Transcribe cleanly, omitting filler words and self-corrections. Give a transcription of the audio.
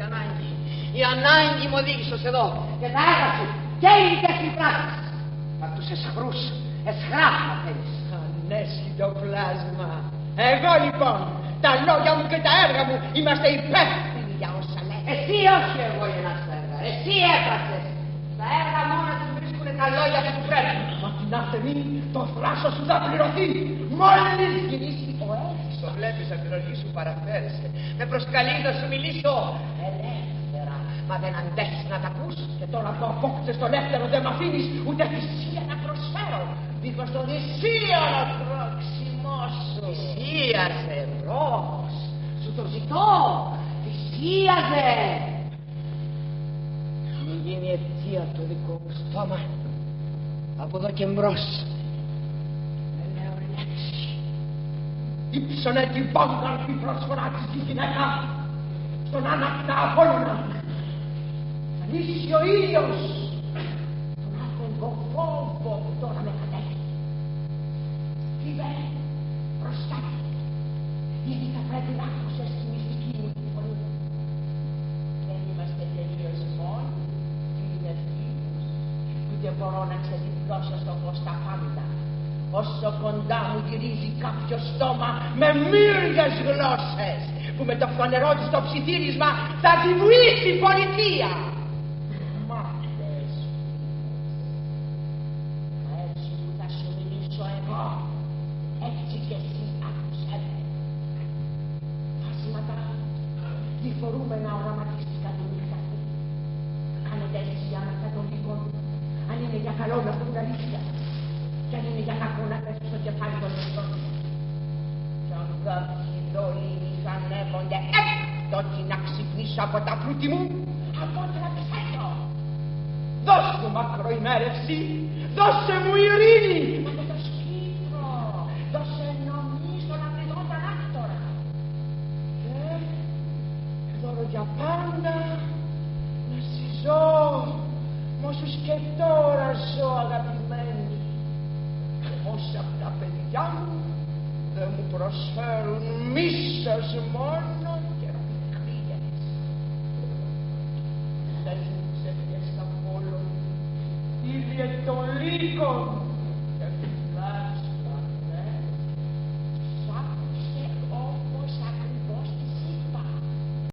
Η ανάγκη μου οδήγησε εδώ και τα έργα σου και οι δικές μου πράξεις. Θα τους εσχρούς, εσχράφημα θέλεις. Ανέσχυτο πλάσμα. Εγώ λοιπόν, τα λόγια μου και τα έργα μου είμαστε υπεύθυνοι για όσα λέει. Εσύ όχι εγώ για να στα έργα. Εσύ έπραξες. Τα έργα μόνα τους βρίσκουν τα λόγια που πρέπει. Μα την ασθενή το θράσος σου θα πληρωθεί. Μόλις γυρίσει ο έτσι. Το βλέπεις από την οργή σου παραφέρεσαι. Με προσκαλεί να σου μιλήσω. Ελεύθερα. Μα δεν αντέχεις να τα ακούς. Και τώρα που απόκτησες το ελεύθερο δεν μ' αφήνεις ούτε θυσία να προσφέρω. Δίχως το δυσίωνο πρόξιμό σου. Θυσίαζε, μπρος. Σου το ζητώ. Θυσίαζε. Μην γίνει αιτία το δικό μου στόμα. Από εδώ και μπρος. Δεν λέω λέξη. Ήψωνε την πόγκαρπη προσφορά της η γυναίκα στον άνακτα Απόλλωνα. Θα λύσει ο ήλιος τον άφεγγο φόβο που τώρα με κατέχει. Φύγε μπροστά του, γιατί θα πρέπει να άκουσες τη μυστική μου τη φωνή. Δεν είμαστε τελείως μόνοι, είναι φίλους, που δεν μπορώ να ξεδιπλώσω στο φως τα πάντα. Όσο κοντά μου γυρίζει κάποιο στόμα με μύριες γλώσσες που με το φανερό της το ψιθύρισμα θα τη βουήσει η πολιτεία. Μάτες μα έτσι που θα σου μιλήσω εγώ, έτσι κι εσύ άκουσέ με. Φάσματα διφορούμενα οραματιστικά του νυχταθού. Κάνετε αίσθηση άνατα των δικών, αν είναι για καλό να πούν αλήθεια. Κι αν είναι για κακό να πέσει στο κεφάλι των εχθρών. Κι αν κάποιοι δόλοι μηχανεύονται έκτοτε να ξυπνήσω από τα πλούτη μου, από ό,τι να πεθαίνω. Δώσ' μου μακροημέρευση, δώσε μου ειρήνη. Μα και το σκύπρο, δώσε νομή στον απριδόν ανάκτορα. Και δώρο για πάντα να συζώ, μ' όσους και τώρα ζω αγαπημένοι. Όσα από τα παιδιά μου δεν μου προσφέρουν μίσος μόνο.